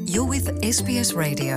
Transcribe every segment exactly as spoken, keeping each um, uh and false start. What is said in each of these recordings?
You're with S B S Radio.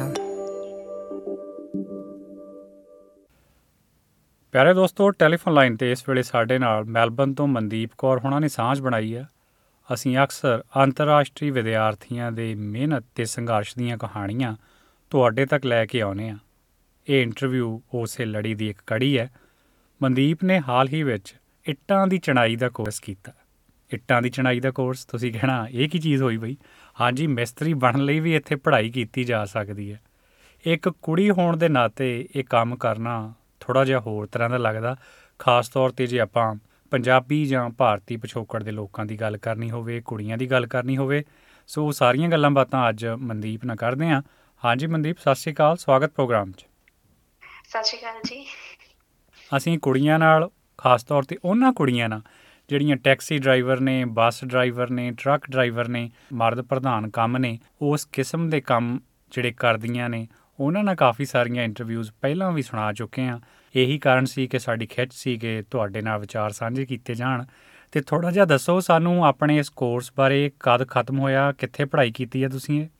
ਪਿਆਰੇ ਦੋਸਤੋ, telephone line ਤੇ ਇਸ ਵੇਲੇ ਸਾਡੇ ਨਾਲ ਮੈਲਬਨ ਤੋਂ ਮਨਦੀਪ ਕੌਰ ਹੋਣਾ ਨੇ ਸਾਂਝ ਬਣਾਈ ਹੈ। ਅਸੀਂ ਅਕਸਰ ਅੰਤਰਰਾਸ਼ਟਰੀ ਵਿਦਿਆਰਥੀਆਂ ਦੇ ਮਿਹਨਤ ਤੇ ਸੰਘਰਸ਼ ਦੀਆਂ ਕਹਾਣੀਆਂ ਤੁਹਾਡੇ ਤੱਕ ਲੈ ਕੇ ਆਉਂਦੇ ਹਾਂ। ਇਹ ਇੰਟਰਵਿਊ ਉਸੇ ਲੜੀ ਦੀ ਇੱਕ ਕੜੀ ਹੈ। ਮਨਦੀਪ ਨੇ ਹਾਲ ਹੀ ਵਿੱਚ ਇੱਟਾਂ ਦੀ ਚਣਾਈ ਦਾ ਕੋਰਸ ਕੀਤਾ। ਇੱਟਾਂ ਦੀ ਚਣਾਈ ਦਾ ਕੋਰਸ, ਤੁਸੀਂ ਕਹਿਣਾ ਇਹ ਕੀ ਚੀਜ਼ ਹੋਈ ਬਈ? ਹਾਂਜੀ, ਮਿਸਤਰੀ ਬਣਨ ਲਈ ਵੀ ਇੱਥੇ ਪੜ੍ਹਾਈ ਕੀਤੀ ਜਾ ਸਕਦੀ ਹੈ। ਇੱਕ ਕੁੜੀ ਹੋਣ ਦੇ ਨਾਤੇ ਇਹ ਕੰਮ ਕਰਨਾ ਥੋੜ੍ਹਾ ਜਿਹਾ ਹੋਰ ਤਰ੍ਹਾਂ ਦਾ ਲੱਗਦਾ, ਖਾਸ ਤੌਰ 'ਤੇ ਜੇ ਆਪਾਂ ਪੰਜਾਬੀ ਜਾਂ ਭਾਰਤੀ ਪਿਛੋਕੜ ਦੇ ਲੋਕਾਂ ਦੀ ਗੱਲ ਕਰਨੀ ਹੋਵੇ, ਕੁੜੀਆਂ ਦੀ ਗੱਲ ਕਰਨੀ ਹੋਵੇ। ਸੋ ਸਾਰੀਆਂ ਗੱਲਾਂ ਬਾਤਾਂ ਅੱਜ ਮਨਦੀਪ ਨਾਲ ਕਰਦੇ ਹਾਂ। ਹਾਂਜੀ ਮਨਦੀਪ, ਸਤਿ ਸ਼੍ਰੀ ਅਕਾਲ, ਸਵਾਗਤ ਪ੍ਰੋਗਰਾਮ 'ਚ। ਸਤਿ ਸ਼੍ਰੀ ਅਕਾਲ ਜੀ। ਅਸੀਂ ਕੁੜੀਆਂ ਨਾਲ, ਖਾਸ ਤੌਰ 'ਤੇ ਉਹਨਾਂ ਕੁੜੀਆਂ ਨਾਲ ਜਿਹੜੀਆਂ ਟੈਕਸੀ ਡਰਾਈਵਰ ਨੇ, ਬੱਸ ਡਰਾਈਵਰ ਨੇ, ਟਰੱਕ ਡਰਾਈਵਰ ਨੇ, ਮਰਦ ਪ੍ਰਧਾਨ ਕੰਮ ਨੇ, ਉਸ ਕਿਸਮ ਦੇ ਕੰਮ ਜਿਹੜੇ ਕਰਦੀਆਂ ਨੇ, ਉਹਨਾਂ ਨਾਲ ਕਾਫੀ ਸਾਰੀਆਂ ਇੰਟਰਵਿਊਜ਼ ਪਹਿਲਾਂ ਵੀ ਸੁਣਾ ਚੁੱਕੇ ਹਾਂ। ਇਹੀ ਕਾਰਨ ਸੀ ਕਿ ਸਾਡੀ ਖਿੱਚ ਸੀ ਕਿ ਤੁਹਾਡੇ ਨਾਲ ਵਿਚਾਰ ਸਾਂਝੇ ਕੀਤੇ ਜਾਣ। ਅਤੇ ਥੋੜ੍ਹਾ ਜਿਹਾ ਦੱਸੋ ਸਾਨੂੰ ਆਪਣੇ ਇਸ ਕੋਰਸ ਬਾਰੇ, ਕਦ ਖਤਮ ਹੋਇਆ, ਕਿੱਥੇ ਪੜ੍ਹਾਈ ਕੀਤੀ ਹੈ ਤੁਸੀਂ ਇਹ?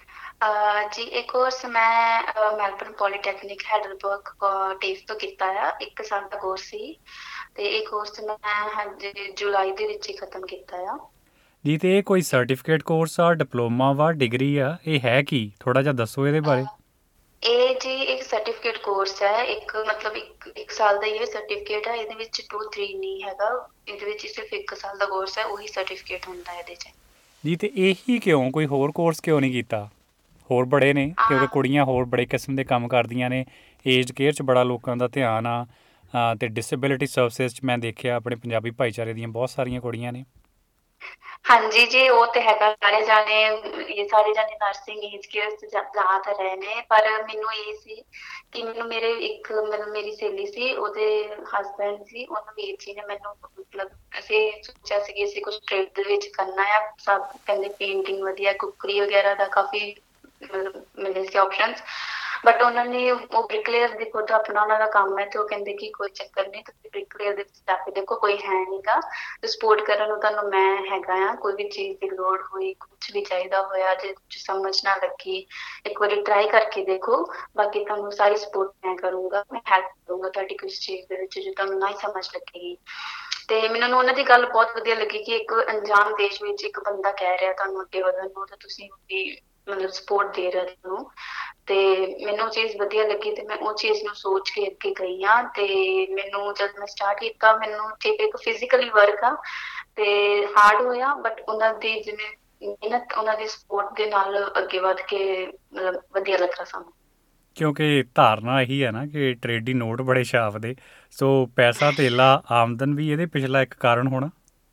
ਜੀ ਇਹ ਕੋਰਸ ਮੈਂ ਮੈਲਬਰਨ ਪੋਲੀਟੈਕਨਿਕ ਹੈਡਲਬਰਗ ਟੇਫ ਤੋਂ ਕੀਤਾ ਆ। ਇੱਕ ਸਾਲ ਦਾ ਕੋਰਸ ਸੀ ਅਤੇ ਇਹ ਕੋਰਸ ਮੈਂ ਹਾਂਜੀ ਜੁਲਾਈ ਦੇ ਵਿੱਚ ਹੀ ਖਤਮ ਕੀਤਾ ਆ ਜੀ। ਅਤੇ ਇਹ ਕੋਈ ਸਰਟੀਫਿਕੇਟ ਕੋਰਸ ਆ, ਡਿਪਲੋਮਾ ਵਾ, ਡਿਗਰੀ ਆ? ਇਹ ਹੈ ਕੀ, ਥੋੜ੍ਹਾ ਜਿਹਾ ਦੱਸੋ ਇਹਦੇ ਬਾਰੇ। ਇਹ ਜੀ ਇੱਕ ਸਰਟੀਫਿਕੇਟ ਕੋਰਸ ਹੈ। ਇੱਕ ਮਤਲਬ ਇੱਕ ਇੱਕ ਸਾਲ ਦਾ ਹੀ ਇਹ ਸਰਟੀਫਿਕੇਟ ਹੈ। ਇਹਦੇ ਵਿੱਚ ਟੂ ਥ੍ਰੀ ਨਹੀਂ ਹੈਗਾ, ਇਹਦੇ ਵਿੱਚ ਸਿਰਫ ਇੱਕ ਸਾਲ ਦਾ ਕੋਰਸ ਹੈ, ਉਹੀ ਸਰਟੀਫਿਕੇਟ ਹੁੰਦਾ ਇਹਦੇ 'ਚ ਜੀ। ਅਤੇ ਇਹੀ ਕਿਉਂ, ਕੋਈ ਹੋਰ ਕੋਰਸ ਕਿਉਂ ਨਹੀਂ ਕੀਤਾ? ਹੋਰ ਬੜੇ ਨੇ, ਕਿਉਂਕਿ ਕੁੜੀਆਂ ਹੋਰ ਬੜੇ ਕਿਸਮ ਦੇ ਕੰਮ ਕਰਦੀਆਂ ਨੇ। ਏਜ ਕੇਅਰ 'ਚ ਬੜਾ ਲੋਕਾਂ ਦਾ ਧਿਆਨ ਆ, ਅਤੇ ਡਿਸੇਬਿਲਿਟੀ ਸਰਵਿਸਿਜ਼ 'ਚ ਮੈਂ ਦੇਖਿਆ ਆਪਣੇ ਪੰਜਾਬੀ ਭਾਈਚਾਰੇ ਦੀਆਂ ਬਹੁਤ ਸਾਰੀਆਂ ਕੁੜੀਆਂ ਨੇ। ਹਾਂਜੀ ਜੀ, ਉਹ ਤੇ ਹੈਗਾ। ਸਾਰੇ ਜਾਣੇ ਇਹ ਸਾਰੇ ਜਾਣੇ ਨਰਸਿੰਗ ਏਜ ਕੇਅਰ 'ਚ ਜ਼ਿਆਦਾ ਰਹੇ ਨੇ, ਪਰ ਮੈਨੂੰ ਇਹ ਸੀ ਕਿ ਮੈਨੂੰ ਮੇਰੇ ਇੱਕ ਮਤਲਬ ਮੇਰੀ ਸਹੇਲੀ ਸੀ, ਉਹਦੇ ਹਸਬੈਂਡ ਸੀ, ਉਹਨੂੰ ਵੀਰ ਜੀ ਨੇ ਮੈਨੂੰ ਮਤਲਬ ਅਸੀਂ ਸੋਚਿਆ ਸੀ ਕਿ ਅਸੀਂ ਕੁਛ ਟ੍ਰੇਡ ਦੇ ਵਿੱਚ ਕਰਨਾ ਆ। ਸਭ ਕਹਿੰਦੇ ਪੇਂਟਿੰਗ ਵਧੀਆ, ਕੁੱਕਰੀ ਵਗੈਰਾ ਦਾ ਕਾਫੀ ਮਤਲਬ ਮਿਲੇ ਸੀ ਆਪਸ਼ਨਸ, ਬਟ ਉਹਨਾਂ ਨੇ ਉਹ ਬ੍ਰਿਕਲੇਅਰ ਦੇ ਖੁਦ ਆਪਣਾ ਉਹਨਾਂ ਦਾ ਕੰਮ ਹੈ, ਅਤੇ ਉਹ ਕਹਿੰਦੇ ਕਿ ਕੋਈ ਚੱਕਰ ਨਹੀਂ, ਤੁਸੀਂ ਬ੍ਰਿਕਲੇਅਰ ਦੇ ਵਿੱਚ ਜਾ ਕੇ ਦੇਖੋ, ਕੋਈ ਹੈ ਨਹੀਂ ਗਾ ਸਪੋਰਟ ਕਰਨ ਨੂੰ, ਤੁਹਾਨੂੰ ਮੈਂ ਹੈਗਾ ਆ। ਕੋਈ ਵੀ ਚੀਜ਼ ਦੀ ਲੋੜ ਹੋਈ, ਕੁਛ ਵੀ ਚਾਹੀਦਾ ਹੋਇਆ, ਜੇ ਕੁਛ ਸਮਝ ਨਾ ਲੱਗੀ, ਇੱਕ ਵਾਰੀ ਟਰਾਈ ਕਰਕੇ ਦੇਖੋ, ਬਾਕੀ ਤੁਹਾਨੂੰ ਸਾਰੀ ਸਪੋਰਟ ਮੈਂ ਕਰੂੰਗਾ, ਮੈਂ ਹੈਲਪ ਕਰੂੰਗਾ ਤੁਹਾਡੀ ਕਿਸ ਚੀਜ਼ ਦੇ ਵਿੱਚ ਜੋ ਤੁਹਾਨੂੰ ਨਾ ਹੀ ਸਮਝ ਲੱਗੇਗੀ। ਅਤੇ ਮੈਨੂੰ ਉਹਨਾਂ ਦੀ ਗੱਲ ਬਹੁਤ ਵਧੀਆ ਲੱਗੀ ਕਿ ਇੱਕ ਅਣਜਾਣ ਦੇਸ਼ ਵਿੱਚ ਇੱਕ ਬੰਦਾ ਕਹਿ ਰਿਹਾ ਤੁਹਾਨੂੰ ਅੱਗੇ ਵਧਣ ਨੂੰ, ਤਾਂ ਤੁਸੀਂ ਵੀ ਮਤਲਬ ਸਪੋਰਟ ਦੇ ਰਹੇ ਤੁਹਾਨੂੰ। ਅਤੇ ਮੈਨੂੰ ਉਹ ਚੀਜ਼ ਵਧੀਆ ਲੱਗੀ ਅਤੇ ਮੈਂ ਉਹ ਚੀਜ਼ ਨੂੰ ਸੋਚ ਕੇ ਅੱਗੇ ਗਈ ਹਾਂ। ਅਤੇ ਮੈਨੂੰ ਜਦ ਮੈਂ ਸਟਾਰਟ ਕੀਤਾ, ਮੈਨੂੰ ਠੀਕ ਇੱਕ ਫਿਜ਼ੀਕਲੀ ਵਰਕ ਆ ਅਤੇ ਹਾਰਡ ਹੋਇਆ, ਬਟ ਉਹਨਾਂ ਦੀ ਜਿਵੇਂ ਮਿਹਨਤ, ਉਹਨਾਂ ਦੀ ਸਪੋਰਟ ਦੇ ਨਾਲ ਅੱਗੇ ਵੱਧ ਕੇ ਮਤਲਬ ਵਧੀਆ ਲੱਗਾ ਸਾਨੂੰ। ਕਿਉਂਕਿ ਧਾਰਨਾ ਇਹੀ ਹੈ ਨਾ ਕਿ ਟਰੇਡੀ ਨੋਟ ਬੜੇ ਛਾਪਦੇ, ਸੋ ਪੈਸਾ ਧੇਲਾ, ਆਮਦਨ ਵੀ ਇਹਦੇ ਪਿਛਲਾ ਇੱਕ ਕਾਰਨ ਹੋਣਾ।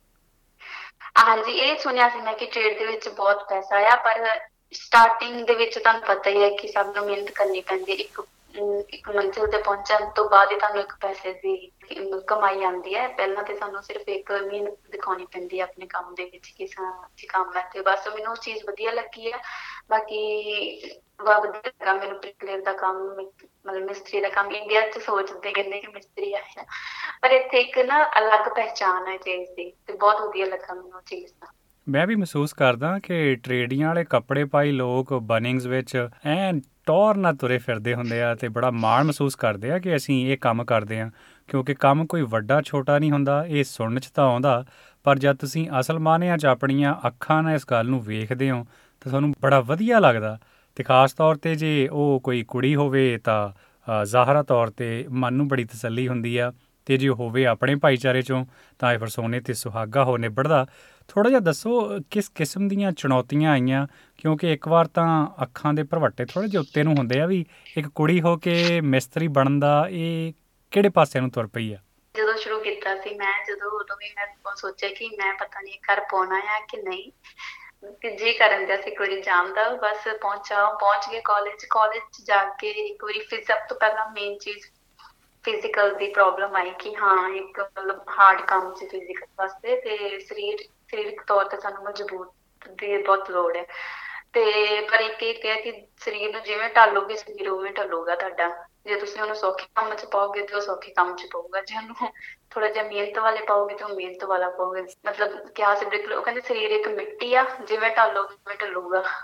ਹਾਂਜੀ, ਇਹ ਸੁਣਿਆ ਸੀ ਮੈਂ ਕਿ ਟ੍ਰੇਡ ਦੇ ਵਿੱਚ ਬਹੁਤ ਪੈਸਾ ਆ, ਪਰ ਸਟਾਰਟਿੰਗ ਦੇ ਵਿੱਚ ਤੁਹਾਨੂੰ ਪਤਾ ਹੀ ਹੈ ਕਿ ਸਭ ਨੂੰ ਮਿਹਨਤ ਕਰਨੀ ਪੈਂਦੀ ਹੈ। ਇੱਕ ਇੱਕ ਮੰਜ਼ਿਲ ਤੇ ਪਹੁੰਚਣ ਤੋਂ ਬਾਅਦ ਹੀ ਤੁਹਾਨੂੰ ਇੱਕ ਪੈਸੇ ਦੀ ਕਮਾਈ ਆਉਂਦੀ ਹੈ। ਪਹਿਲਾਂ ਤਾਂ ਸਾਨੂੰ ਸਿਰਫ ਇੱਕ ਮਿਹਨਤ ਦਿਖਾਉਣੀ ਪੈਂਦੀ ਹੈ ਆਪਣੇ ਕੰਮ ਦੇ ਵਿੱਚ ਕਿ ਸਾਡਾ ਕੰਮ ਹੈ, ਅਤੇ ਬਸ ਮੈਨੂੰ ਉਹ ਚੀਜ਼ ਵਧੀਆ ਲੱਗੀ ਹੈ। ਬਾਕੀ ਬਹੁਤ ਵਧੀਆ ਲੱਗਾ ਮੈਨੂੰ ਬ੍ਰਿਕਲੇਅਰ ਦਾ ਕੰਮ, ਮਤਲਬ ਮਿਸਤਰੀ ਦਾ ਕੰਮ। ਇੰਡੀਆ 'ਚ ਸੋਚਦੇ ਕਹਿੰਦੇ ਕਿ ਮਿਸਤਰੀ ਆਇਆ, ਪਰ ਇੱਥੇ ਇੱਕ ਨਾ ਅਲੱਗ ਪਹਿਚਾਣ ਹੈ ਚੀਜ਼ ਦੀ, ਅਤੇ ਬਹੁਤ ਵਧੀਆ ਲੱਗਾ ਮੈਨੂੰ ਉਹ ਚੀਜ਼ ਦਾ। ਮੈਂ ਵੀ ਮਹਿਸੂਸ ਕਰਦਾ ਕਿ ਟਰੇਡੀਆਂ ਵਾਲੇ ਕੱਪੜੇ ਪਾਈ ਲੋਕ ਬਨਿੰਗਸ ਵਿੱਚ ਐਨ ਟੌਰ ਨਾਲ ਤੁਰੇ ਫਿਰਦੇ ਹੁੰਦੇ ਆ, ਅਤੇ ਬੜਾ ਮਾਣ ਮਹਿਸੂਸ ਕਰਦੇ ਆ ਕਿ ਅਸੀਂ ਇਹ ਕੰਮ ਕਰਦੇ ਹਾਂ। ਕਿਉਂਕਿ ਕੰਮ ਕੋਈ ਵੱਡਾ ਛੋਟਾ ਨਹੀਂ ਹੁੰਦਾ, ਇਹ ਸੁਣਨ 'ਚ ਤਾਂ ਆਉਂਦਾ, ਪਰ ਜਦ ਤੁਸੀਂ ਅਸਲ ਮਾਅਨਿਆਂ 'ਚ ਆਪਣੀਆਂ ਅੱਖਾਂ ਨਾਲ ਇਸ ਗੱਲ ਨੂੰ ਵੇਖਦੇ ਹੋ ਤਾਂ ਤੁਹਾਨੂੰ ਬੜਾ ਵਧੀਆ ਲੱਗਦਾ। ਅਤੇ ਖਾਸ ਤੌਰ 'ਤੇ ਜੇ ਉਹ ਕੋਈ ਕੁੜੀ ਹੋਵੇ ਤਾਂ ਜ਼ਾਹਰਾ ਤੌਰ 'ਤੇ ਮਨ ਨੂੰ ਬੜੀ ਤਸੱਲੀ ਹੁੰਦੀ ਆ, ਅਤੇ ਜੇ ਹੋਵੇ ਆਪਣੇ ਭਾਈਚਾਰੇ 'ਚੋਂ ਤਾਂ ਇਹ ਫਿਰ ਸੋਨੇ 'ਤੇ ਸੁਹਾਗਾ ਹੋ ਨਿਬੜਦਾ। ਥੋੜ੍ਹਾ ਜਿਹਾ ਦੱਸੋ ਕਿਸ ਕਿਸਮ ਦੀਆਂ ਚੁਣੌਤੀਆਂ ਆਈਆਂ, ਕਿਉਂਕਿ ਇੱਕ ਵਾਰ ਤਾਂ ਅੱਖਾਂ ਦੇ ਭਰਵੱਟੇ ਥੋੜ੍ਹੇ ਜਿਹੇ ਉੱਤੇ ਨੂੰ ਹੁੰਦੇ ਆ ਵੀ ਇੱਕ ਕੁੜੀ ਹੋ ਕੇ ਮਿਸਤਰੀ ਬਣਨ ਦਾ ਇਹ ਕਿਹੜੇ ਪਾਸੇ ਨੂੰ ਤੁਰ ਪਈ ਆ। ਜਦੋਂ ਸ਼ੁਰੂ ਕੀਤਾ ਸੀ ਮੈਂ, ਜਦੋਂ ਉਦੋਂ ਵੀ ਮੈਂ ਸੋਚਿਆ ਕਿ ਮੈਂ ਪਤਾ ਨਹੀਂ ਘਰ ਪਾਉਣਾ ਆ ਕਿ ਨਹੀਂ, ਜੀ ਕਰਨ ਦਿਆ ਸੀ ਇੱਕ ਵਾਰੀ ਜਾਣ ਦਾ, ਬਸ ਪਹੁੰਚਾ ਪਹੁੰਚ ਗਏ ਕਾਲਜ। ਕਾਲਜ 'ਚ ਜਾ ਕੇ ਇੱਕ ਵਾਰੀ ਫਿਰ ਸਭ ਤੋਂ ਪਹਿਲਾਂ ਮੇਨ ਚੀਜ਼ ਫਿਜ਼ੀਕਲ ਦੀ ਪ੍ਰੋਬਲਮ ਆਈ ਕਿ ਹਾਂ ਇੱਕ ਮਤਲਬ ਹਾਰਡ ਕੰਮ ਸੀ ਫਿਜ਼ੀਕਲ ਵਾਸਤੇ, ਅਤੇ ਸਰੀਰ ਸਰੀਰਕ ਤੌਰ 'ਤੇ ਸਾਨੂੰ ਮਜ਼ਬੂਤ ਦੀ ਬਹੁਤ ਲੋੜ ਹੈ। ਅਤੇ ਪਰ ਇੱਕ ਇਹ ਕਿਹਾ ਕਿ ਸਰੀਰ ਨੂੰ ਜਿਵੇਂ ਢਾਲੋਗੇ ਸਰੀਰ ਉਵੇਂ ਢਲੂਗਾ ਤੁਹਾਡਾ। ਜੇ ਤੁਸੀਂ ਉਹਨੂੰ ਸੌਖੇ ਕੰਮ 'ਚ ਪਾਓਗੇ ਤਾਂ ਉਹ ਸੌਖੇ ਕੰਮ 'ਚ ਪਊਗਾ, ਜੇ ਉਹਨੂੰ ਥੋੜ੍ਹਾ ਜਿਹਾ ਮਿਹਨਤ ਵਾਲੇ ਪਾਓਗੇ ਤਾਂ ਉਹ ਮਿਹਨਤ ਵਾਲਾ ਪਾਓਗੇ। ਮਤਲਬ ਕਿਹਾ ਸੀ ਬਿਲਕੁਲ, ਉਹ ਕਹਿੰਦੇ ਸਰੀਰ ਇੱਕ ਮਿੱਟੀ ਆ, ਜਿਵੇਂ ਢਾਲੋਗੇ ਉਵੇਂ ਢਲੂਗਾ।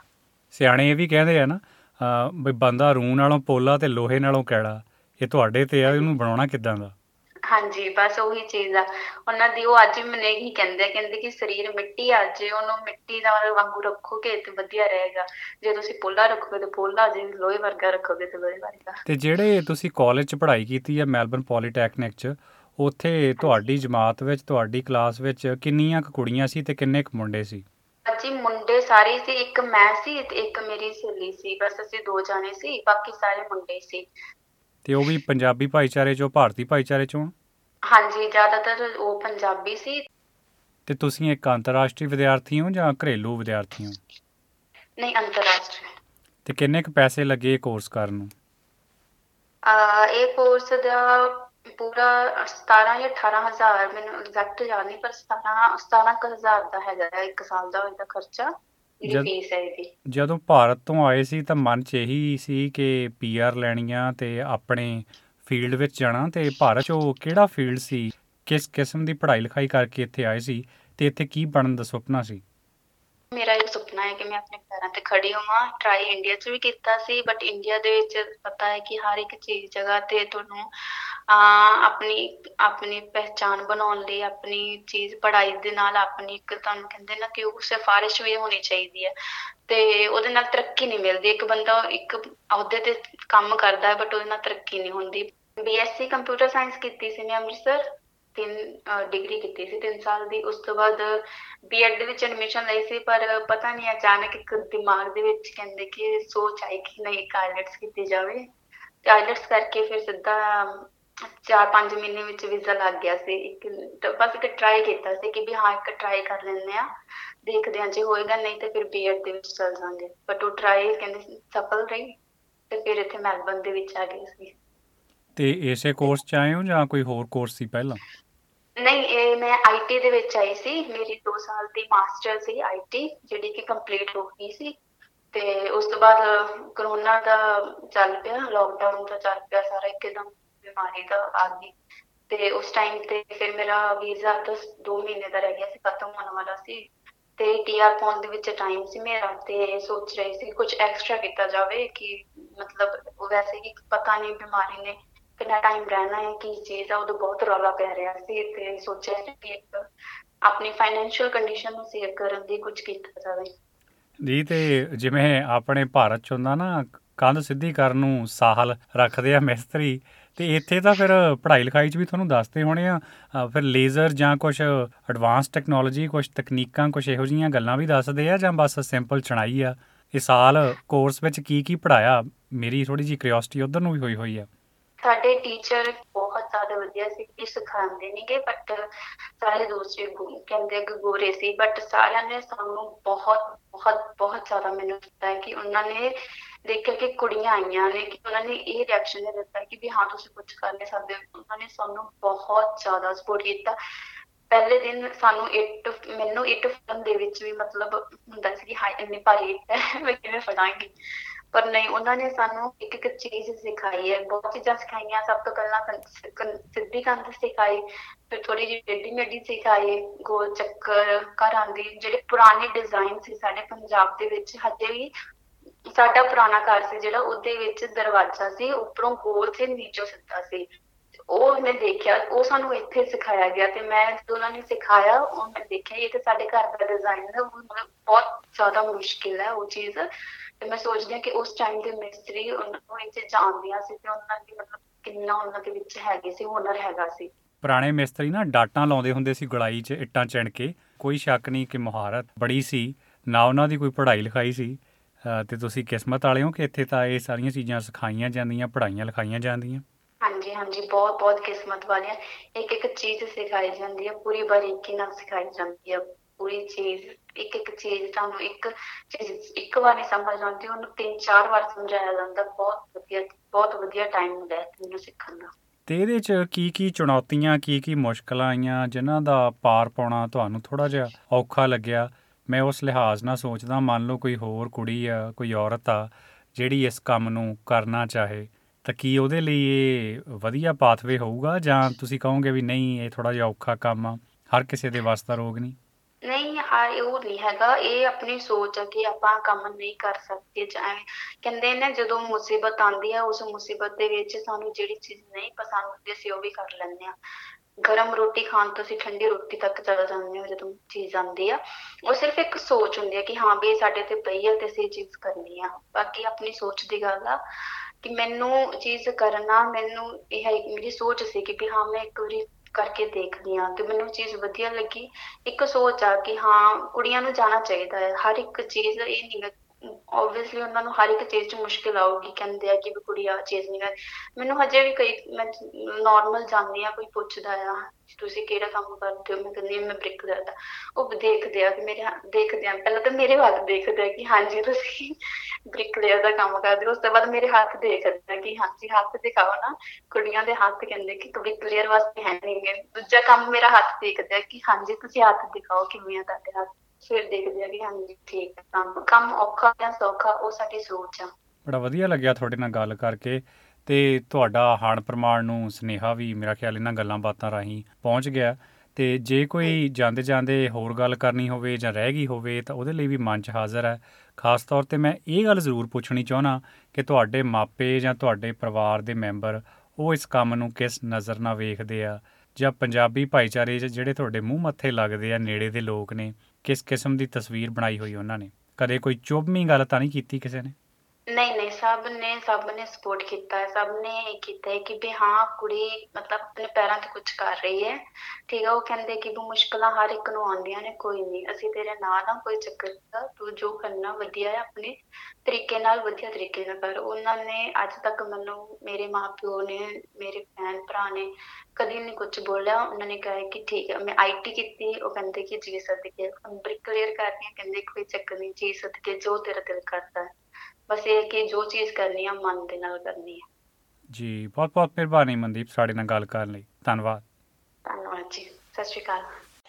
ਸਿਆਣੇ ਇਹ ਵੀ ਕਹਿੰਦੇ ਆ ਨਾ ਅਹ ਵੀ ਬੰਦਾ ਰੂੰ ਨਾਲੋਂ ਪੋਲਾ ਤੇ ਲੋਹੇ ਨਾਲੋਂ ਕੈੜਾ। ਇਹ ਤੁਹਾਡੇ ਤੇ ਆ, ਇਹਨੂੰ ਬਣਾਉਣਾ ਕਿੱਦਾਂ ਦਾ? ਹਾਂਜੀ, ਬਸ ਉਹੀ ਚੀਜ਼ ਆ ਉਹਨਾਂ ਦੀ। ਉਹ ਅੱਜ ਵੀ ਮੈਨੂੰ ਇਹੀ ਕਹਿੰਦੇ ਆ, ਕਹਿੰਦੇ ਕਿ ਸਰੀਰ ਮਿੱਟੀ ਆ, ਜੇ ਉਹਨੂੰ ਮਿੱਟੀ ਨਾਲ ਵਾਂਗੂ ਰੱਖੋਗੇ ਤੇ ਵਧੀਆ ਰਹੇਗਾ, ਜੇ ਤੁਸੀਂ ਪੋਲਾ ਰੱਖੋਗੇ ਤੇ ਪੋਲਾ, ਜੇ ਲੋਹੇ ਵਰਗਾ ਰੱਖੋਗੇ ਤੇ ਲੋਹੇ ਵਰਗਾ। ਤੇ ਜਿਹੜੇ ਤੁਸੀਂ ਕਾਲਜ 'ਚ ਪੜ੍ਹਾਈ ਕੀਤੀ ਹੈ ਮੈਲਬਰਨ ਪੋਲੀਟੈਕਨਿਕ 'ਚ, ਉੱਥੇ ਤੁਹਾਡੀ ਜਮਾਤ ਵਿੱਚ, ਤੁਹਾਡੀ ਕਲਾਸ ਵਿੱਚ ਕਿੰਨੀਆਂ ਕੁ ਕੁੜੀਆਂ ਸੀ ਤੇ ਕਿੰਨੇ ਕੁ ਮੁੰਡੇ ਸੀ? ਜੀ ਮੁੰਡੇ ਸਾਰੇ ਸੀ, ਇੱਕ ਮੈਂ ਸੀ ਤੇ ਇੱਕ ਮੇਰੀ ਸਹੇਲੀ ਸੀ, ਬਸ ਅਸੀਂ ਦੋ ਜਾਣੇ ਸੀ, ਬਾਕੀ ਸਾਰੇ ਮੁੰਡੇ ਸੀ। ਤੇ ਉਹ ਵੀ ਪੰਜਾਬੀ ਭਾਈਚਾਰੇ 'ਚੋਂ, ਭਾਰਤੀ ਭਾਈਚਾਰੇ 'ਚੋਂ? ਹਾਂਜੀ, ਜ਼ਿਆਦਾਤਰ ਉਹ ਪੰਜਾਬੀ ਸੀ। ਤੇ ਤੁਸੀਂ ਇੱਕ ਅੰਤਰਰਾਸ਼ਟਰੀ ਵਿਦਿਆਰਥੀ ਹੋ ਜਾਂ ਘਰੇਲੂ ਵਿਦਿਆਰਥੀ ਹੋ? ਨਹੀਂ, ਅੰਤਰਰਾਸ਼ਟਰੀ। ਤੇ ਕਿੰਨੇ ਕੁ ਪੈਸੇ ਲੱਗੇ ਇਹ ਕੋਰਸ ਕਰਨ ਨੂੰ? ਅਹ ਇਹ ਕੋਰਸ ਦਾ ਪੂਰਾ ਸਤਾਰਾਂ ਜਾਂ ਅਠਾਰਾਂ ਹਜ਼ਾਰ, ਮੈਨੂੰ ਐਗਜ਼ੈਕਟ ਯਾਦ ਨਹੀਂ, ਪਰ ਸਤਾਰਾਂ ਸਤਾਰਾਂ ਕੁ ਹਜ਼ਾਰ ਦਾ ਹੈਗਾ ਹੈ ਇੱਕ ਸਾਲ ਦਾ ਇਹਦਾ ਖਰਚਾ, ਜਿਹੜੀ ਜਦ ਫੀਸ ਹੈ ਇਹਦੀ। ਜਦੋਂ ਭਾਰਤ ਤੋਂ ਆਏ ਸੀ ਤਾਂ ਮਨ 'ਚ ਇਹੀ ਸੀ ਕਿ ਪੀ ਆਰ ਲੈਣੀ ਆ ਤੇ ਆਪਣੇ ਫੀਲਡ ਵਿੱਚ ਜਾਣਾ। ਤੇ ਭਾਰਤ 'ਚ ਉਹ ਕਿਹੜਾ ਫੀਲਡ ਸੀ, ਕਿਸ ਕਿਸਮ ਦੀ ਪੜ੍ਹਾਈ ਲਿਖਾਈ ਕਰਕੇ ਇੱਥੇ ਆਏ ਸੀ ਤੇ ਇੱਥੇ ਕੀ ਬਣਨ ਦਾ ਸੁਪਨਾ ਸੀ? ਮੇਰਾ ਇਹ ਸੁਪਨਾ ਹੈ ਕਿ ਮੈਂ ਆਪਣੇ ਪੈਰਾਂ ਤੇ ਖੜੀ ਹੋਵਾਂ। ਟਰਾਈ ਇੰਡੀਆ 'ਚ ਵੀ ਕੀਤਾ ਸੀ, ਬਟ ਇੰਡੀਆ ਦੇ ਵਿੱਚ ਪਤਾ ਹੈ ਕਿ ਹਰ ਇੱਕ ਚੀਜ਼ ਜਗ੍ਹਾ ਤੇ ਤੁਹਾਨੂੰ ਅਹ ਆਪਣੀ ਆਪਣੀ ਪਹਿਚਾਣ ਬਣਾਉਣ ਲਈ, ਆਪਣੀ ਚੀਜ਼ ਪੜ੍ਹਾਈ ਦੇ ਨਾਲ ਆਪਣੀ ਇੱਕ, ਤੁਹਾਨੂੰ ਕਹਿੰਦੇ ਨਾ ਕਿ ਉਹ ਸਿਫਾਰਿਸ਼ ਵੀ ਹੋਣੀ ਚਾਹੀਦੀ ਹੈ, ਤੇ ਉਹਦੇ ਨਾਲ ਤਰੱਕੀ ਨਹੀਂ ਮਿਲਦੀ। ਇੱਕ ਬੰਦਾ ਇੱਕ ਅਹੁਦੇ ਤੇ ਕੰਮ ਕਰਦਾ ਹੈ ਬਟ ਉਹਦੇ ਨਾਲ ਤਰੱਕੀ ਨਹੀਂ ਹੁੰਦੀ। B S C computer science ਕੀਤੀ ਸੀ ਮੈਂ ਅੰਮ੍ਰਿਤਸਰ, ਤਿੰਨ ਡਿਗਰੀ ਕੀਤੀ ਸੀ ਤਿੰਨ ਸਾਲ ਦੀ। ਉਸ ਤੋਂ ਬਾਅਦ ਬੀ ਐਡ ਦੇ ਵਿੱਚ ਐਡਮਿਸ਼ਨ ਲਈ ਸੀ, ਪਰ ਪਤਾ ਨਹੀਂ ਅਚਾਨਕ ਇੱਕ ਦਿਮਾਗ ਦੇ ਵਿੱਚ ਕਹਿੰਦੇ ਕਿ ਸੋਚ ਆਈ ਕਿ ਨਹੀਂ, ਇੱਕ ਆਈਲੈਟਸ ਕੀਤੀ ਜਾਵੇ। ਤੇ ਆਈਲੈਟਸ ਕਰਕੇ ਫਿਰ ਸਿੱਧਾ ਚਾਰ ਪੰਜ ਮਹੀਨੇ ਵਿੱਚ ਵੀਜ਼ਾ ਲੱਗ ਗਿਆ ਸੀ। ਇੱਕ ਬਸ ਇੱਕ ਟਰਾਈ ਕੀਤਾ ਸੀ ਕਿ ਵੀ ਹਾਂ ਇੱਕ ਟਰਾਈ ਕਰ ਲੈਂਦੇ ਹਾਂ, ਦੇਖਦੇ ਹਾਂ ਜੇ ਹੋਏਗਾ, ਨਹੀਂ ਤੇ ਫਿਰ ਬੀ ਐਡ ਦੇ ਵਿੱਚ ਚੱਲ ਜਾਵਾਂਗੇ। ਬਟ ਉਹ ਟਰਾਈ ਕਹਿੰਦੇ ਸਫਲ ਰਹੀ ਤੇ ਫਿਰ ਇੱਥੇ ਮੈਲਬਰਨ ਦੇ ਵਿੱਚ ਆ ਗਏ ਸੀ। ਤੇ ਇਸੇ ਕੋਰਸ 'ਚ ਆਏ ਹੋ ਜਾਂ ਕੋਈ ਹੋਰ ਕੋਰਸ ਸੀ ਪਹਿਲਾਂ? ਨਹੀਂ, ਇਹ ਮੈਂ ਆਈ ਟੀ ਦੇ ਵਿੱਚ ਆਈ ਸੀ। ਮੇਰੀ ਦੋ ਸਾਲ ਦੀ ਮਾਸਟਰ ਸੀ ਆਈ ਟੀ, ਜਿਹੜੀ ਕਿ ਕੰਪਲੀਟ ਹੋ ਗਈ ਸੀ। ਤੇ ਉਸ ਤੋਂ ਬਾਅਦ ਕਰੋਨਾ ਦਾ ਚੱਲ ਪਿਆ, ਲੋਕਡਾਊਨ ਦਾ ਚੱਲ ਪਿਆ ਸਾਰਾ, ਇੱਕਦਮ ਬਿਮਾਰੀ ਦਾ ਆ ਗਈ। ਤੇ ਉਸ ਟਾਈਮ ਤੇ ਫਿਰ ਮੇਰਾ ਵੀਜ਼ਾ ਦਸ ਦੋ ਮਹੀਨੇ ਦਾ ਰਹਿ ਗਿਆ ਸੀ, ਖਤਮ ਹੋਣ ਵਾਲਾ ਸੀ। ਤੇ ਟੀ ਆਰ ਪਾਉਣ ਦੇ ਵਿੱਚ ਟਾਈਮ ਸੀ ਮੇਰਾ, ਤੇ ਸੋਚ ਰਹੀ ਸੀ ਕੁਝ ਐਕਸਟਰਾ ਕੀਤਾ ਜਾਵੇ ਕਿ ਮਤਲਬ ਵੈਸੇ ਕਿ ਪਤਾ ਨਹੀਂ ਬਿਮਾਰੀ ਨੇ ਕਿੰਨਾ ਟਾਈਮ ਰਹਿਣਾ ਹੈ, ਕੀ ਚੀਜ਼ ਆ। ਉਦੋਂ ਬਹੁਤ ਰੌਲਾ ਪੈ ਰਿਹਾ ਸੀ ਤੇ ਸੋਚਿਆ ਕਿ ਇੱਕ ਆਪਣੀ ਫਾਈਨੈਂਸ਼ੀਅਲ ਕੰਡੀਸ਼ਨ ਨੂੰ ਸੇਵ ਕਰਨ ਲਈ ਕੁਝ ਕੀਤਾ ਜਾਵੇ। ਜੀ, ਤੇ ਜਿਵੇਂ ਆਪਣੇ ਭਾਰਤ 'ਚ ਹੁੰਦਾ ਨਾ ਕੰਧ ਸਿੱਧੀ ਕਰਨ ਨੂੰ ਸਾਹਲ ਰੱਖਦੇ ਆ ਮਿਸਤਰੀ, ਤੇ ਇੱਥੇ ਤਾਂ ਫਿਰ ਪੜ੍ਹਾਈ ਲਿਖਾਈ 'ਚ ਵੀ ਤੁਹਾਨੂੰ ਦੱਸਦੇ ਹੋਣੇ ਆ ਫਿਰ ਲੇਜ਼ਰ ਜਾਂ ਕੁਛ ਐਡਵਾਂਸ ਟੈਕਨੋਲੋਜੀ, ਕੁਛ ਤਕਨੀਕਾਂ, ਕੁਛ ਇਹੋ ਜਿਹੀਆਂ ਗੱਲਾਂ ਵੀ ਦੱਸਦੇ ਆ ਜਾਂ ਬਸ ਸਿੰਪਲ ਚਣਾਈ ਆ? ਇਹ ਸਾਲ ਕੋਰਸ ਵਿੱਚ ਕੀ ਕੀ ਪੜ੍ਹਾਇਆ? ਮੇਰੀ ਥੋੜ੍ਹੀ ਜਿਹੀ ਕਿਉਰਿਓਸਿਟੀ ਉੱਧਰ ਨੂੰ ਵੀ ਹੋਈ ਹੋਈ ਆ। ਸਾਡੇ ਟੀਚਰ ਬਹੁਤ ਜ਼ਿਆਦਾ ਵਧੀਆ ਸੀ, ਕਿ ਸਿਖਾਉਂਦੇ ਨੇਗੇ, ਬਟ ਸਾਰੇ ਦੂਸਰੇ ਕਹਿੰਦੇ ਕਿ ਗੋਰੇ ਸੀ, ਬਟ ਸਾਰਿਆਂ ਨੇ ਸਾਨੂੰ ਬਹੁਤ ਬਹੁਤ ਬਹੁਤ ਜ਼ਿਆਦਾ, ਮੈਨੂੰ ਲੱਗਦਾ ਹੈ ਕਿ ਉਹਨਾਂ ਨੇ ਦੇਖਿਆ ਕਿ ਕੁੜੀਆਂ ਆਈਆਂ ਨੇ, ਕਿ ਉਹਨਾਂ ਨੇ ਇਹ ਰਿਐਕਸ਼ਨ ਦੇ ਦਿੱਤਾ ਕਿ ਵੀ ਹਾਂ ਤੁਸੀਂ ਕੁਝ ਕਰ ਨਹੀਂ ਸਕਦੇ। ਉਹਨਾਂ ਨੇ ਸਾਨੂੰ ਬਹੁਤ ਜ਼ਿਆਦਾ ਸਪੋਰਟ ਕੀਤਾ। ਪਹਿਲੇ ਦਿਨ ਸਾਨੂੰ ਇੱਟ, ਮੈਨੂੰ ਇੱਟ ਫੜਨ ਦੇ ਵਿੱਚ ਵੀ ਮਤਲਬ ਹੁੰਦਾ ਸੀ ਕਿ ਹਾਂ ਇੰਨੀ ਭਾਰੀ ਇੱਟ ਹੈ, ਮੈਂ ਕਿਵੇਂ ਫੜਾਂਗੀ, ਪਰ ਨਹੀਂ, ਉਹਨਾਂ ਨੇ ਸਾਨੂੰ ਇੱਕ ਇੱਕ ਚੀਜ਼ ਸਿਖਾਈ ਹੈ, ਬਹੁਤ ਚੀਜ਼ਾਂ ਸਿਖਾਈਆਂ। ਸਭ ਤੋਂ ਪਹਿਲਾਂ ਸਿੱਧੀ ਕੰਧ ਸਿਖਾਈ, ਫਿਰ ਥੋੜੀ ਜਿਹੀ ਟੇਢੀ ਮੇਢੀ ਸਿਖਾਈ, ਗੋਲ ਚੱਕਰ ਘਰਾਂ ਦੀ, ਜਿਹੜੇ ਪੁਰਾਣੇ ਡਿਜ਼ਾਈਨ ਸੀ ਸਾਡੇ ਪੰਜਾਬ ਦੇ ਵਿੱਚ। ਹਜੇ ਵੀ ਸਾਡਾ ਪੁਰਾਣਾ ਘਰ ਸੀ ਜਿਹੜਾ, ਉਹਦੇ ਵਿੱਚ ਦਰਵਾਜ਼ਾ ਸੀ, ਉੱਪਰੋਂ ਗੋਲ ਸੀ, ਨੀਚੋਂ ਸਿੱਧਾ ਸੀ। ਉਹ ਮੈਂ ਦੇਖਿਆ, ਉਹ ਸਾਨੂੰ ਇੱਥੇ ਸਿਖਾਇਆ ਗਿਆ। ਤੇ ਮੈਂ ਜਦੋਂ ਉਹਨਾਂ ਨੇ ਸਿਖਾਇਆ, ਉਹ ਮੈਂ ਦੇਖਿਆ ਇਹ ਤੇ ਸਾਡੇ ਘਰ ਦਾ ਡਿਜ਼ਾਈਨ ਹੈ, ਉਹ ਮਤਲਬ ਬਹੁਤ ਜ਼ਿਆਦਾ ਮੁਸ਼ਕਿਲ ਹੈ ਉਹ ਚੀਜ਼। ਤੇ ਮੈਂ ਸੋਚਦੀ ਹਾਂ ਕਿ ਉਸ ਟਾਈਮ ਦੇ ਮਿਸਤਰੀ ਉਹਨਾਂ ਨੂੰ ਇਹ ਚੀਜ਼ਾਂ ਆਉਂਦੀਆਂ ਸੀ ਤੇ ਉਹਨਾਂ ਦੀ ਮਤਲਬ ਕਿੰਨਾ ਉਹਨਾਂ ਦੇ ਵਿੱਚ ਹੈਗੇ ਸੀ, ਹੁਨਰ ਹੈਗਾ ਸੀ। ਪੁਰਾਣੇ ਮਿਸਤਰੀ ਨਾ ਡਾਟਾਂ ਲਾਉਂਦੇ ਹੁੰਦੇ ਸੀ ਗੁਲਾਈ 'ਚ, ਇੱਟਾਂ ਚਿਣ ਕੇ। ਕੋਈ ਸ਼ੱਕ ਨਹੀਂ ਕਿ ਮੁਹਾਰਤ ਬੜੀ ਸੀ, ਨਾ ਉਹਨਾਂ ਦੀ ਕੋਈ ਪੜ੍ਹਾਈ ਲਿਖਾਈ ਸੀ। ਤੇ ਤੁਸੀਂ ਕਿਸਮਤ ਵਾਲੇ ਹੋ ਕਿ ਇੱਥੇ ਤਾਂ ਇਹ ਸਾਰੀਆਂ ਚੀਜ਼ਾਂ ਸਿਖਾਈਆਂ ਜਾਂਦੀਆਂ, ਪੜ੍ਹਾਈਆਂ ਲਿਖਾਈਆਂ ਜਾਂਦੀਆਂ। ਹਾਂਜੀ ਹਾਂਜੀ, ਬਹੁਤ ਬਹੁਤ ਕਿਸਮਤ ਵਾਲੀਆਂ। ਇੱਕ ਇੱਕ ਚੀਜ਼ ਸਿਖਾਈ ਜਾਂਦੀ ਹੈ, ਪੂਰੀ ਬਾਰੀਕੀ ਨਾਲ ਸਿਖਾਈ ਜਾਂਦੀ ਹੈ। ਪੂਰੀ ਚੀਜ਼, ਇੱਕ ਇੱਕ ਚੀਜ਼ ਤੁਹਾਨੂੰ ਇੱਕ ਚੀਜ਼ ਇੱਕ ਵਾਰ ਨਹੀਂ ਸਮਝ ਆਉਂਦੀ, ਉਹਨੂੰ ਤਿੰਨ ਚਾਰ ਵਾਰ ਸਮਝਾਇਆ ਜਾਂਦਾ। ਬਹੁਤ ਵਧੀਆ, ਬਹੁਤ ਵਧੀਆ ਟਾਈਮ ਹੁੰਦਾ ਹੈ ਮੈਨੂੰ ਸਿੱਖਣ ਦਾ। ਤੇ ਇਹਦੇ 'ਚ ਕੀ ਕੀ ਚੁਣੌਤੀਆਂ, ਕੀ ਕੀ ਮੁਸ਼ਕਲਾਂ ਆਈਆਂ ਜਿਨ੍ਹਾਂ ਦਾ ਪਾਰ ਪਾਉਣਾ ਤੁਹਾਨੂੰ ਥੋੜ੍ਹਾ ਜਿਹਾ ਔਖਾ ਲੱਗਿਆ? ਮੈਂ ਉਸ ਲਿਹਾਜ਼ ਨਾਲ ਸੋਚਦਾ, ਮੰਨ ਲਓ ਕੋਈ ਹੋਰ ਕੁੜੀ ਆ, ਕੋਈ ਔਰਤ ਆ ਜਿਹੜੀ ਇਸ ਕੰਮ ਨੂੰ ਕਰਨਾ ਚਾਹੇ, ਤਾਂ ਕੀ ਉਹਦੇ ਲਈ ਇਹ ਵਧੀਆ ਪਾਥਵੇ ਹੋਊਗਾ, ਜਾਂ ਤੁਸੀਂ ਕਹੋਗੇ ਵੀ ਨਹੀਂ ਇਹ ਥੋੜ੍ਹਾ ਜਿਹਾ ਔਖਾ ਕੰਮ ਆ, ਹਰ ਕਿਸੇ ਦੇ ਵੱਸ ਦਾ ਰੋਗ ਨਹੀਂ? ਨਹੀਂ, ਹਾਂ ਉਹ ਨਹੀਂ ਹੈਗਾ, ਇਹ ਆਪਣੀ ਸੋਚ ਹੈ ਕਿ ਆਪਾਂ ਕੰਮ ਨਹੀਂ ਕਰ ਸਕਦੇ ਜਾਂ ਐਵੇਂ ਕਹਿੰਦੇ ਨੇ ਜਦੋਂ ਮੁਸੀਬਤ ਆਉਂਦੀ ਹੈ ਉਸ ਮੁਸੀਬਤ ਦੇ ਵਿੱਚ ਸਾਨੂੰ ਜਿਹੜੀ ਚੀਜ਼ ਨਹੀਂ ਪਸੰਦ ਹੁੰਦੀ ਅਸੀਂ ਉਹ ਵੀ ਕਰ ਲੈਂਦੇ ਹਾਂ। ਗਰਮ ਰੋਟੀ ਖਾਣ ਤੋਂ ਅਸੀਂ ਠੰਡੀ ਰੋਟੀ ਤੱਕ ਚਲੇ ਜਾਂਦੇ ਹਾਂ ਜਦੋਂ ਚੀਜ਼ ਆਉਂਦੀ ਆ। ਉਹ ਸਿਰਫ ਇੱਕ ਸੋਚ ਹੁੰਦੀ ਹੈ ਕਿ ਹਾਂ ਵੀ ਇਹ ਸਾਡੇ ਤੇ ਪਈ ਆ ਤੇ ਅਸੀਂ ਇਹ ਚੀਜ਼ ਕਰਨੀ ਆ। ਬਾਕੀ ਆਪਣੀ ਸੋਚ ਦੀ ਗੱਲ ਆ ਕਿ ਮੈਨੂੰ ਚੀਜ਼ ਕਰਨਾ, ਮੈਨੂੰ ਇਹ ਹੈ ਮੇਰੀ ਸੋਚ ਸੀ ਕਿ ਵੀ ਹਾਂ ਮੈਂ ਇੱਕ ਵਾਰੀ ਕਰਕੇ ਦੇਖਦੀ ਹਾਂ ਕਿ ਮੈਨੂੰ ਚੀਜ਼ ਵਧੀਆ ਲੱਗੀ। ਇੱਕ ਸੋਚ ਆ ਕਿ ਹਾਂ ਕੁੜੀਆਂ ਨੂੰ ਜਾਣਾ ਚਾਹੀਦਾ ਹੈ ਹਰ ਇੱਕ ਚੀਜ਼, ਇਹ ਨਹੀਂ ਓਬਵੀਅਸਲੀ ਉਹਨਾਂ ਨੂੰ ਹਰ ਇੱਕ ਚੀਜ਼ 'ਚ ਮੁਸ਼ਕਿਲ ਆਊਗੀ, ਕਹਿੰਦੇ ਆ ਕਿ ਵੀ ਕੁੜੀ ਆਹ ਚੀਜ਼ ਨਹੀਂ ਕਰ। ਮੈਨੂੰ ਹਜੇ ਵੀ ਕਈ ਮੈਂ ਨੋਰਮਲ ਜਾਂਦੀ ਹਾਂ, ਕੋਈ ਪੁੱਛਦਾ ਆ ਤੁਸੀਂ ਕਿਹੜਾ ਕੰਮ ਕਰਦੇ ਹੋ, ਮੈਂ ਕਹਿੰਦੀ ਹਾਂ ਮੈਂ ਬ੍ਰਿਕ ਦਾ। ਉਹ ਦੇਖਦੇ ਆ ਕਿ ਮੇਰੇ ਦੇਖਦੇ ਆ ਪਹਿਲਾਂ ਤਾਂ ਮੇਰੇ ਵੱਲ ਦੇਖਦੇ ਆ ਕਿ ਹਾਂਜੀ ਤੁਸੀਂ ਬ੍ਰਿਕ ਲੇਅਰ ਦਾ ਕੰਮ ਕਰਦੇ ਹੋ, ਉਸ ਤੋਂ ਬਾਅਦ ਮੇਰੇ ਹੱਥ ਦੇਖਦੇ ਆ ਕਿ ਹਾਂਜੀ ਹੱਥ ਦਿਖਾਓ ਨਾ। ਕੁੜੀਆਂ ਦੇ ਹੱਥ ਕਹਿੰਦੇ ਕਿ ਬ੍ਰਿਕ ਲੇਅਰ ਵਾਸਤੇ ਹੈ ਨਹੀਂ ਗੇ। ਦੂਜਾ ਕੰਮ ਮੇਰਾ ਹੱਥ ਦੇਖਦੇ ਆ ਕਿ ਹਾਂਜੀ ਤੁਸੀਂ ਹੱਥ ਦਿਖਾਓ ਕਿਵੇਂ ਆ ਤੁਹਾਡੇ ਹੱਥ, ਫਿਰ ਦੇਖਦੇ ਆ ਕਿ ਹਾਂਜੀ ਠੀਕ ਹੈ। ਕੰਮ ਕੰਮ ਔਖਾ ਜਾਂ ਸੌਖਾ ਉਹ ਸਾਡੀ ਸੋਚ ਆ। ਬੜਾ ਵਧੀਆ ਲੱਗਿਆ ਤੁਹਾਡੇ ਨਾਲ ਗੱਲ ਕਰਕੇ, ਤੇ ਤੁਹਾਡਾ ਹਾਣ ਪ੍ਰਮਾਣ ਨੂੰ ਸੁਨੇਹਾ ਵੀ ਮੇਰਾ ਖਿਆਲ ਇਹਨਾਂ ਗੱਲਾਂ ਬਾਤਾਂ ਰਾਹੀਂ ਪਹੁੰਚ ਗਿਆ। ਤੇ ਜੇ ਕੋਈ ਜਾਂਦੇ ਜਾਂਦੇ ਹੋਰ ਗੱਲ ਕਰਨੀ ਹੋਵੇ ਜਾਂ ਰਹਿ ਗਈ ਹੋਵੇ ਤਾਂ ਉਹਦੇ ਲਈ ਵੀ ਮੰਚ ਹਾਜ਼ਰ ਹੈ। ਖਾਸ ਤੌਰ 'ਤੇ ਮੈਂ ਇਹ ਗੱਲ ਜ਼ਰੂਰ ਪੁੱਛਣੀ ਚਾਹੁੰਦਾ ਕਿ ਤੁਹਾਡੇ ਮਾਪੇ ਜਾਂ ਤੁਹਾਡੇ ਪਰਿਵਾਰ ਦੇ ਮੈਂਬਰ ਉਹ ਇਸ ਕੰਮ ਨੂੰ ਕਿਸ ਨਜ਼ਰ ਨਾਲ ਵੇਖਦੇ ਆ, ਜਾਂ ਪੰਜਾਬੀ ਭਾਈਚਾਰੇ 'ਚ ਜਿਹੜੇ ਤੁਹਾਡੇ ਮੂੰਹ ਮੱਥੇ ਲੱਗਦੇ ਆ ਨੇੜੇ ਦੇ ਲੋਕ ਨੇ, ਕਿਸ ਕਿਸਮ ਦੀ ਤਸਵੀਰ ਬਣਾਈ ਹੋਈ ਉਹਨਾਂ ਨੇ? ਕਦੇ ਕੋਈ ਚੁਭਵੀਂ ਗੱਲ ਤਾਂ ਨਹੀਂ ਕੀਤੀ ਕਿਸੇ ਨੇ? ਨਹੀਂ ਨਹੀਂ ਸਭ ਨੇ ਸਭ ਨੇ ਸਪੋਰਟ ਕੀਤਾ ਹੈ। ਸਭ ਨੇ ਇਹ ਕੀਤਾ ਹੈ ਕਿ ਵੀ ਹਾਂ ਕੁੜੀ ਮਤਲਬ ਆਪਣੇ ਪੈਰਾਂ ਤੇ ਕੁਝ ਕਰ ਰਹੀ ਹੈ, ਠੀਕ ਆ। ਉਹ ਕਹਿੰਦੇ ਕਿ ਵੀ ਮੁਸ਼ਕਿਲਾਂ ਹਰ ਇੱਕ ਨੂੰ ਆਉਂਦੀਆਂ ਨੇ, ਕੋਈ ਨਹੀਂ ਅਸੀਂ ਤੇਰੇ ਨਾਲ ਆ, ਕੋਈ ਚੱਕਰ ਨਹੀਂ, ਤੂੰ ਜੋ ਕਰਨਾ ਵਧੀਆ ਹੈ ਆਪਣੇ ਤਰੀਕੇ ਨਾਲ ਵਧੀਆ ਤਰੀਕੇ ਨਾਲ ਕਰ। ਉਹਨਾਂ ਨੇ ਅੱਜ ਤੱਕ ਮੈਨੂੰ, ਮੇਰੇ ਮਾਂ ਪਿਓ ਨੇ, ਮੇਰੇ ਭੈਣ ਭਰਾ ਨੇ ਕਦੀ ਨਹੀਂ ਕੁਝ ਬੋਲਿਆ। ਉਹਨਾਂ ਨੇ ਕਿਹਾ ਕਿ ਠੀਕ ਹੈ। ਮੈਂ ਆਈ ਟੀ ਕੀਤੀ, ਉਹ ਕਹਿੰਦੇ ਕਿ ਜੀ ਸਦਕੇ ਬ੍ਰਿਕ ਕਲੀਅਰ ਕਰਨੀ ਹੈ, ਕਹਿੰਦੇ ਕੋਈ ਚੱਕਰ ਨਹੀਂ ਜੀ ਸਦਕੇ ਜੋ ਤੇਰਾ ਦਿਲ ਕਰਦਾ ਹੈ, ਬਸ ਇਹ ਕਿ ਜੋ ਚੀਜ਼ ਕਰਨੀ ਆ ਮਨ ਦੇ ਨਾਲ ਕਰਨੀ ਹੈ। ਜੀ ਬਹੁਤ ਬਹੁਤ ਮਿਹਰਬਾਨੀ ਮਨਦੀਪ ਸਾਡੇ ਨਾਲ ਗੱਲ ਕਰਨ ਲਈ। ਧੰਨਵਾਦ। ਧੰਨਵਾਦ ਜੀ, ਸਤਿ ਸ਼੍ਰੀ ਅਕਾਲ।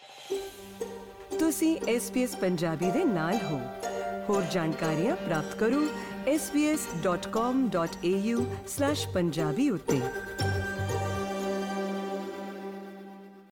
ਤੁਸੀਂ ਐਸ ਬੀ ਐਸ ਪੰਜਾਬੀ ਦੇ ਨਾਲ ਹੋ। ਹੋਰ ਜਾਣਕਾਰੀਆਂ ਪ੍ਰਾਪਤ ਕਰੋ S B S dot com dot A U slash Punjabi ਉੱਤੇ।